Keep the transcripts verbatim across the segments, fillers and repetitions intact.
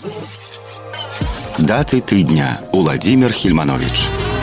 Даты тыдня. Уладзімір Хільманович.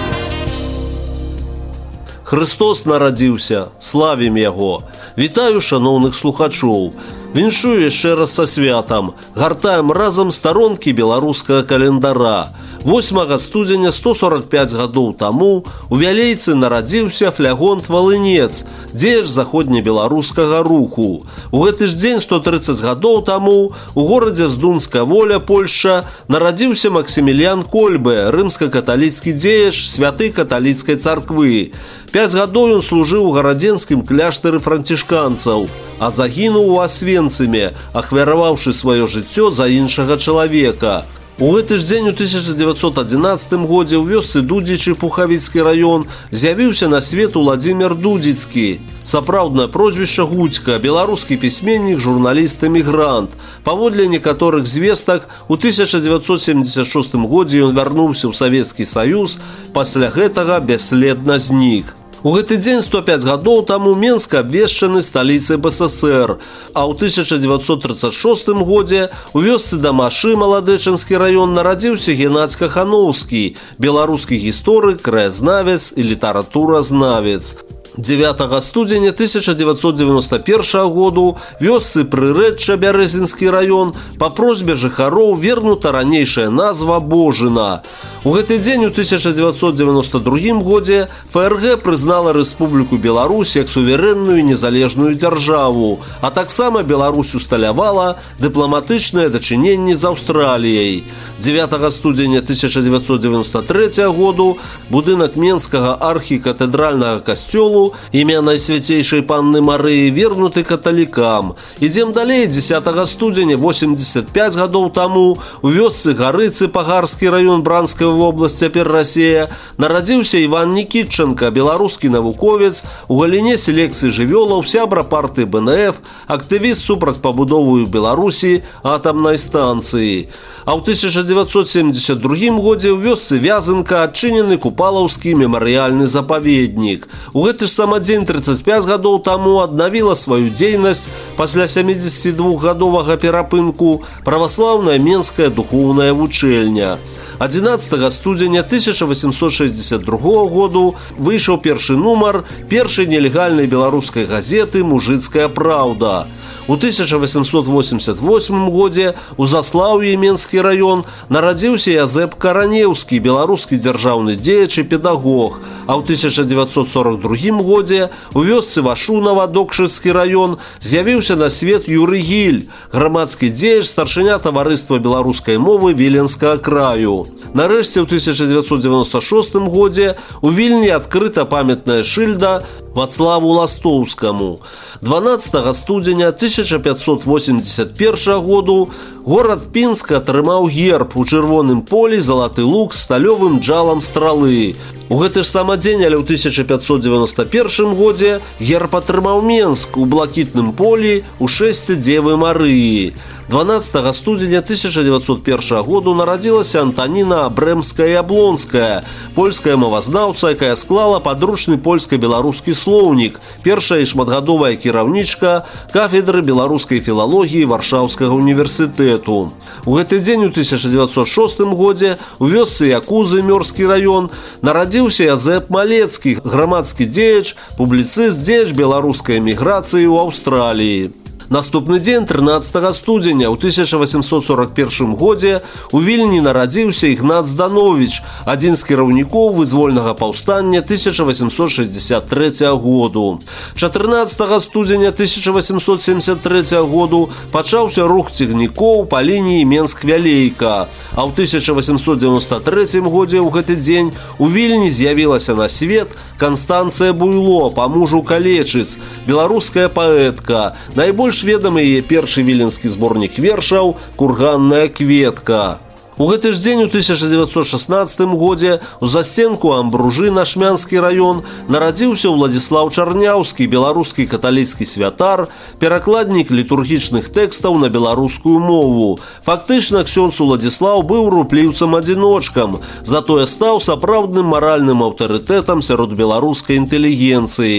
Христос нарадзіўся, славім Яго. Вітаю шаноўных слухачоў. Віншую яшчэ раз са святам. Гартаем разам старонкі беларускага календара. восьмага студзеня сто сорок пяць гадоў таму у Вялейцы нарадзіўся Флягонт Валынец, дзеяч заходнебеларускага руху. У гэты ж дзень сто трыццаць гадоў таму у горадзе Здунска Воля, Польшча, нарадзіўся Максіміліян Кольбе, рымска-каталіцкі дзеяч святы каталіцкай царквы. Пяць гадоў ён служыў у гарадзенскім кляштары францішканцаў, а загінуў у Асвенцыме, ахвяраваўшы сваё жыццё за іншага чалавека. У гэты ж дзень у тысяча дзевяцьсот адзінаццатым годзе ў вёсцы Дудзічы, Пухавіцкі раён, з'явіўся на свет Уладзімір Дудзіцкі. Сапраўднае прозвішча Гудзька, беларускі пісьменнік, журналіст, эмігрант. Паводле некаторых звестак, у тысяча дзевяцьсот семдзесят шостым годзе ён вярнуўся ў Савецкі Саюз, пасля гэтага бясследна знік. У гэты дзень сто пяць гадоў таму Менск абвешчаны сталіцай БССР, а ў тысяча дзевяцьсот трыццаць шостым годзе у вёсцы Дамашы, Маладэчанскі раён, нарадзіўся Геннадзь Кахановскі, беларускі гісторык, краязнавец і літаратуразнавец. дзевятага студзеня тысяча дзевяцьсот дзевяноста першага году вёсцы Прырэчча, Бярэзінскі раён, па просьбе жыхароў вернута ранейшая назва Божына. У гэты дзень у тысяча дзевяцьсот дзевяноста другім годзе ФРГ прызнала Рэспубліку Беларусь як суверэнную і незалежную дзяржаву, а таксама Беларусь усталявала дыпламатычныя дачыненні з Аўстраліяй. дзевятага студзеня тысяча дзевяцьсот дзевяноста трэцяга году будынак Менскага архікатэдральнага касцёлу імя Найсвяцейшай Панны Марыі вернуты каталікам. Ідзем далей. дзесятага студзеня восемьдесят пять гадоў таму у вёсцы Гарыцы, Пагарскі раён, Бранская вобласць, цяпер Расія, нарадзіўся Іван Нікітчанка, беларускі навуковец, у галіне селекцыі жывёлаў, сябра партыі БНФ, актывіст супраць пабудовы ў Беларусі атамнай станцыі. А ў тысяча дзевяцьсот семьдесят другім годзе ў вёсцы Вязанка адчынены Купалаўскі мемарыяльны запаведнік. У гэты ж самы дзень трыццаць пяць гадоў таму аднавіла сваю дзейнасць пасля сямідзесяцідвухгадовага перапынку праваслаўная Менская духоўная вучэльня. адзінаццатага студзеня тысяча восемьсот шестьдесят другога году выйшаў першы нумар першай нелегальнай беларускай газеты «Мужыцкая праўда». У тысяча восемьсот восемьдесят восьмым годзе у Заслаўі, Менскі раён, нарадзіўся Язэп Каранеўскі, беларускі дзяржаўны дзеяч і педагог, а ў тысяча дзевяцьсот сорок другім годзе у вёсцы Вашунава, Докшыцкі раён, з'явіўся на свет Юрый Гіль, грамадскі дзеяч, старшыня таварыства беларускай мовы Віленскага краю. Нарэшце ў тысяча дзевяцьсот девяносто шостым годзе у Вільні адкрыта памятная шыльда Вацлаву Ластоўскаму. дванаццатага студзеня тысяча пятьсот восемьдесят первага году горад Пінск атрымаў герб у чырвоным полі, залаты лук з сталёвым джалам стралы. У гэты ж самы дзень, але ў тысяча пятьсот девяносто первым годзе герб атрымаў Менск у блакітным полі у шэсце Дзевы Марыі. дванаццатага студзеня тысяча девятьсот первага году нарадзілася Антаніна Абрэмская і Аблонская, польская мовазнаўца, якая склала падручны польска-беларускі слоўнік, першая і шматгадовая кіраўнічка кафедры беларускай філалогіі Варшаўскага універсітэту. У гэты дзень у тысяча девятьсот шостым годзе у вёсцы Якузы, Мёрскі раён, нарадзіўся Язэп Малецкі, грамадскі дзеяч, публіцыст, дзеяч беларускай эміграцыі ў Аўстраліі. Наступны дзень трынаццатага студзеня ў тысяча восемьсот сорок первым годзе у Вільні нарадзіўся Ігнат Здановіч, адзін з кіраўнікоў вызвольнага паўстання тысяча восемьсот шестьдесят третьего году. чатырнаццатага студзеня тысяча восемьсот семьдесят третьего году пачаўся рух цягнікоў па лініі Менск-Вялейка, а ў тысяча восемьсот девяносто третьем годзе ў гэты дзень у Вільні з'явілася на свет Канстанцыя Буйло, па мужу калечыц, беларуская паэтка. Найбольш ведамы яе першы віленскі зборнік вершаў «Курганная кветка». У гэты ж дзень у тысяча девятьсот шестнадцатым годзе у засценку Амбружы, Нашмянскі раён, нарадзіўся Уладзіслаў Чарняўскі, беларускі каталіцкі святар, перакладнік літургічных тэкстаў на беларускую мову. Фактычна ксёндз Уладзіслаў быў рупліўцам-адзіночкам, затое стаў сапраўдным маральным аўтарытэтам сярод беларускай інтэлігенцыі.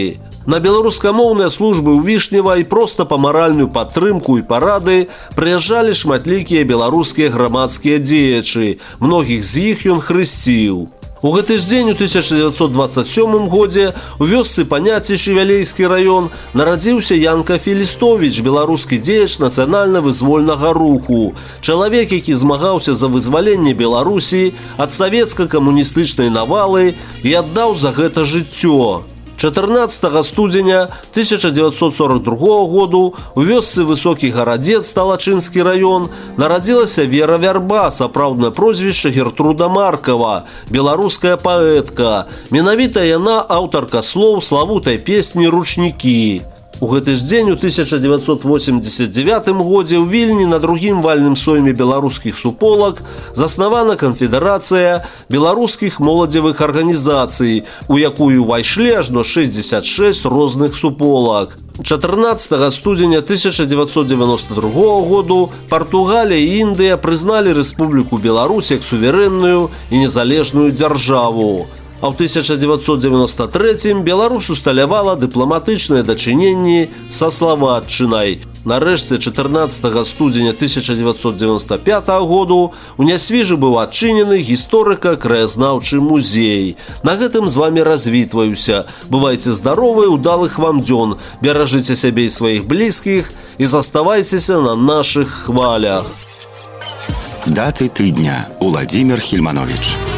На беларускамоўныя службы ў Вішнева і проста па маральную падтрымку і парады прыязджалі шматлікія беларускія грамадскія дзеячы. Многіх з іх ён хрысціў. У гэты ж дзень у тысяча дзевяцьсот дваццаць сёмым годзе у вёсцы Паняці Шевялейскі раён нарадзіўся Янка Філістовіч, беларускі дзеяч нацыянальна-вызвольнага руху. Чалавек, які змагаўся за вызваленне Беларусі ад савецка-камуністычнай навалы і аддаў за гэта жыццё. чатырнаццатага студзеня тысяча дзевяцьсот сорок другога году у вёсцы Высокі Гарадзец, Талачынскі раён, нарадзілася Вера Вярба, сапраўднае прозвішча Гертруда Маркава, беларуская паэтка. Менавіта яна аўтарка слоў славутай песні «Ручнікі». У гэты ж дзень у тысяча дзевяцьсот восемьдесят девятым годзе ў Вільні на другім вальным сойме беларускіх суполак заснавана канфедэрацыя беларускіх моладзевых арганізацый, у якую ўвайшлі ажно шэсцьдзесят шэсць розных суполак. чатырнаццатага студзеня тысяча дзевяцьсот девяносто другога году Партугалія і Індыя прызналі Рэспубліку Беларусь як суверэнную і незалежную дзяржаву. А ў тысяча дзевяцьсот девяносто трэцім Беларусь усталявала дыпламатычныя дачыненні са Славатчынай. Нарэшце чатырнаццатага студзеня тысяча дзевяцьсот девяносто пятага году у Нясвіжы быў адчынены гісторыка-краязнаўчы музей. На гэтым з вамі развітваюся. Бывайце здаровы, удалых вам дзён, беражыце сябе і сваіх блізкіх і заставайцеся на нашых хвалях. Даты тыдня. Уладзімір Хільманович.